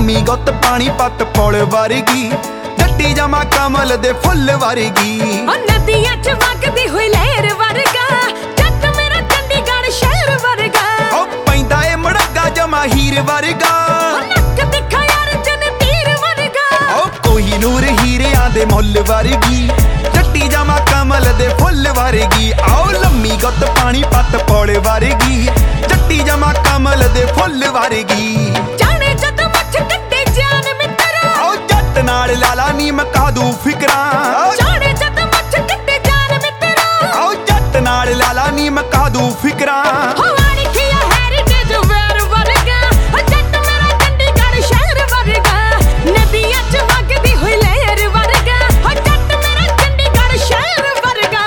ਲੰਮੀ ਗੁੱਤ ਪਾਣੀ ਪੱਤ ਪੁਲ ਵਰਗੀ, ਜੱਟੀ ਜਮਾ ਕਮਲ ਦੇ ਫੁੱਲ ਵਰਗੀ। ਨਦੀਆਂ ਚ ਵਗਦੀ ਹੋਈ ਲਹਿਰ ਵਰਗਾ, ਜੱਟ ਮੇਰਾ ਚੰਡੀਗੜ੍ਹ ਸ਼ਹਿਰ ਵਰਗਾ। ਉਹ ਪੈਂਦਾ ਏ ਮੜਗਾ ਜਮਾ ਹੀਰ ਵਰਗਾ, ਨੱਕ ਦਿਖਾ ਯਾਰ ਜਨ ਤੀਰ ਵਰਗਾ। ਉਹ ਕੋਹੀਨੂਰ ਹੀਰਿਆਂ ਦੇ ਮੁੱਲ ਵਰਗੀ, ਜੱਟੀ ਜਮਾ ਕਮਲ ਦੇ ਫੁੱਲ ਵਰਗੀ। ਆਓ ਲੰਮੀ ਗੁੱਤ ਪਾਣੀ ਪੱਤ ਪੁਲ ਵਰਗੀ, ਜੱਟੀ ਜਮਾ ਕਮਲ ਦੇ ਫੁੱਲ ਵਰਗੀ। ਜਾਣੇ ਜਦ ਮੁੱਛ ਕੱਟੇ ਜਾਨ ਮਿੱਤਰਾ, ਆਓ ਜੱਟ ਨਾਲ ਲਾਲਾ ਨੀ ਮਕਾ ਦੂ ਫਿਕਰਾਂ। ਜਾਣੇ ਜਦ ਮੁੱਛ ਕੱਟੇ ਜਾਨ ਮਿੱਤਰਾ, ਆਓ ਜੱਟ ਨਾਲ ਲਾਲਾ ਨੀ ਮਕਾ ਦੂ ਫਿਕਰਾਂ। ਹਵਾਨੀ ਖਿਆ ਹੈਰੀਟੇਜ ਵੇਅਰ ਵਰਗਾ, ਜੱਟ ਮੇਰਾ ਚੰਡੀਗੜ੍ਹ ਸ਼ਹਿਰ ਵਰਗਾ। ਨਦੀਆਂ ਚ ਵਗਦੀ ਹੋਈ ਲਹਿਰ ਵਰਗਾ, ਜੱਟ ਮੇਰਾ ਚੰਡੀਗੜ੍ਹ ਸ਼ਹਿਰ ਵਰਗਾ।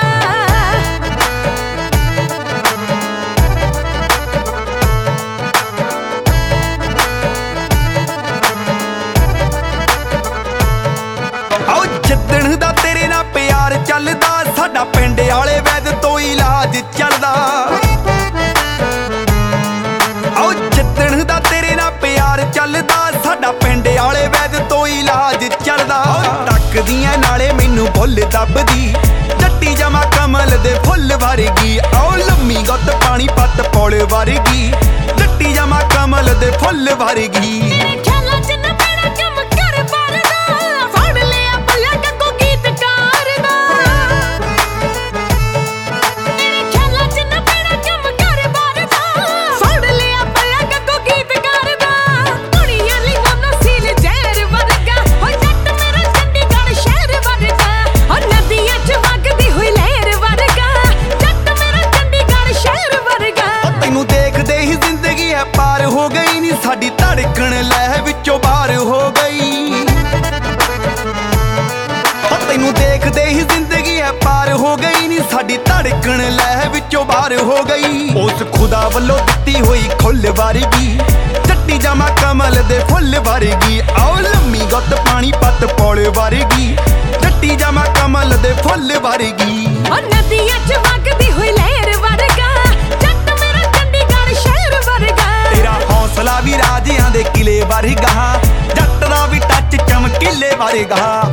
ਆਓ ਜਿੱਦਣ ਦਾ ਤੇਰੇ ਨਾਲ ਪਿਆਰ ਚੱਲਦਾ, ਸਾਡਾ ਪਿੰਡ ਵਾਲੇ ਵੈਦ ਤੋਂ ਇਲਾਜ ਚੱਲਦਾ। ਆਓ ਜਿੱਦਣ ਦਾ ਤੇਰੇ ਨਾਲ ਪਿਆਰ ਚੱਲਦਾ, ਸਾਡਾ ਪਿੰਡ ਵਾਲੇ ਵੈਦ ਤੋਂ ਇਲਾਜ ਚੱਲਦਾ। ਟੱਕਦੀਆਂ ਨਾਲੇ ਮੈਨੂੰ ਬੁੱਲ ਦੱਬਦੀ, ਜੱਟੀ ਜਮਾ ਕਮਲ ਦੇ ਫੁੱਲ ਵਰਗੀ। ਆਓ ਲੰਮੀ ਗੁੱਤ ਪਾਣੀ ਪੱਤ ਪੁਲ ਵਰਗੀ, ਜੱਟੀ ਜਮਾ ਕਮਲ ਦੇ ਫੁੱਲ ਵਰਗੀ। ਤੇਰੇ ਖਿਆਲਾਂ ਚ ਨਾ ਮੇਰਾ ਕੰਮ ਕਰ ਪਰਦਾ, ਫੜ ਲਿਆ ਪੱਲਾ ਗੱਗੋ ਗੀਤਕਾਰ ਦਾ। ਤੇਰੇ ਖਿਆਲਾਂ ਚ ਨਾ ਮੇਰਾ ਕੰਮ ਕਰ ਪਰਦਾ, ਫੜ ਲਿਆ ਪੱਲਾ ਗੱਗੋ ਗੀਤਕਾਰ ਦਾ। ਕੁੜੀਆਂ ਲਈ ਮਨ ਸੀਲ ਜ਼ਹਿਰ ਵਰਗਾ, ਜੱਟ ਮੇਰਾ ਚੰਡੀਗੜ੍ਹ ਸ਼ਹਿਰ ਵਰਗਾ। ਨਦੀਆਂ ਚ ਵਗਦੀ ਹੋਈ ਲਹਿਰ ਵਰਗਾ, ਜੱਟ ਮੇਰਾ ਚੰਡੀਗੜ੍ਹ ਸ਼ਹਿਰ ਵਰਗਾ। ਤੈਨੂੰ ਦੇਖਦੇ ਹੀ ਜ਼ਿੰਦਗੀ ਹੈ ਪਾਰ ਹੋ ਗਈ ਨੀ, ਸਾਡੀ ਧੜਕਣ ਲਹਿ ਵਿੱਚੋਂ ਬਾਹਰ ਹੋ ਗਈ। ਤੈਨੂੰ ਦੇਖਦੇ ਹੀ ਜ਼ਿੰਦਗੀ ਹੈ ਪਾਰ ਹੋ ਗਈ ਨੀ, ਸਾਡੀ ਧੜਕਣ ਲਹਿ ਵਿੱਚੋਂ ਬਾਹਰ ਹੋ ਗਈ। ਉਸ ਖੁਦਾ ਵੱਲੋਂ ਦਿੱਤੀ ਹੋਈ ਖੁੱਲ ਵਰਗੀ, ਜੱਟੀ ਜਮਾ ਕਮਲ ਦੇ ਫੁੱਲ ਵਰਗੀ। ਆਓ ਲੰਮੀ ਗੁੱਤ ਪਾਣੀ ਪੱਤ ਪੁਲ ਵਰਗੀ, ਜੱਟੀ ਜਮਾ ਕਮਲ ਦੇ ਫੁੱਲ ਵਰਗੀ। ਨਦੀਆਂ ਚ ਵਗਦੀ ਹੋਈ ਲਹਿਰ ਵਰਗਾ, ਜੱਟ ਮੇਰਾ ਚੰਡੀਗੜ੍ਹ ਸ਼ਹਿਰ ਵਰਗਾ। ਤੇਰਾ ਹੌਸਲਾ ਵੀ ਰਾਜਿਆਂ ਦੇ ਕਿਲੇ ਵਰਗਾ, ਜੱਟ ਦਾ ਵੀ ਟੱਚ ਚਮਕੀਲੇ ਵਰਗਾ।